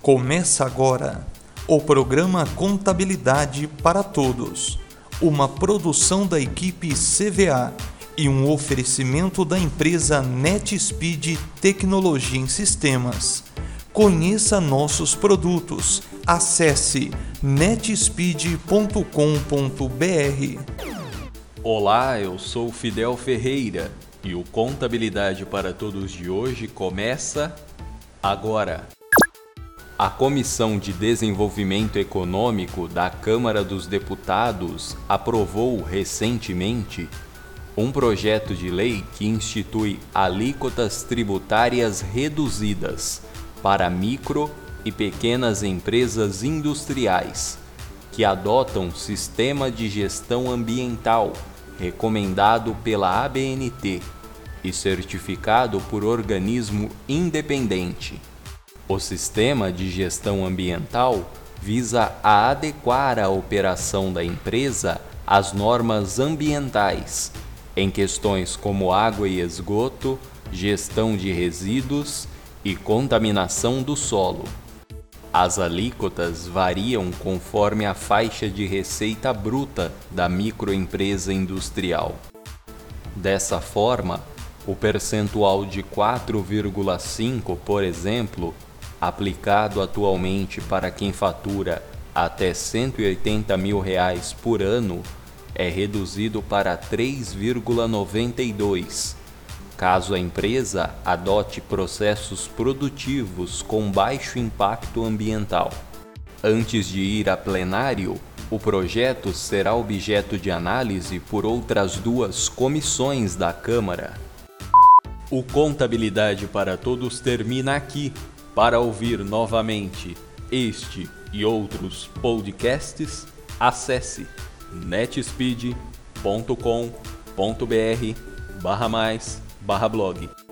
Começa agora o programa Contabilidade para Todos, uma produção da equipe CVA e um oferecimento da empresa NetSpeed Tecnologia em Sistemas. Conheça nossos produtos. Acesse netspeed.com.br. Olá, eu sou Fidel Ferreira e o Contabilidade para Todos de hoje começa agora. A Comissão de Desenvolvimento Econômico da Câmara dos Deputados aprovou recentemente um projeto de lei que institui alíquotas tributárias reduzidas para micro e pequenas empresas industriais que adotam sistema de gestão ambiental recomendado pela ABNT e certificado por organismo independente. O sistema de gestão ambiental visa a adequar a operação da empresa às normas ambientais, em questões como água e esgoto, gestão de resíduos e contaminação do solo. As alíquotas variam conforme a faixa de receita bruta da microempresa industrial. Dessa forma, o percentual de 4,5%, por exemplo, aplicado atualmente para quem fatura até R$ 180 mil por ano, é reduzido para 3,92%, caso a empresa adote processos produtivos com baixo impacto ambiental. Antes de ir a plenário, o projeto será objeto de análise por outras duas comissões da Câmara. O Contabilidade para Todos termina aqui. Para ouvir novamente este e outros podcasts, acesse netspeed.com.br/blog.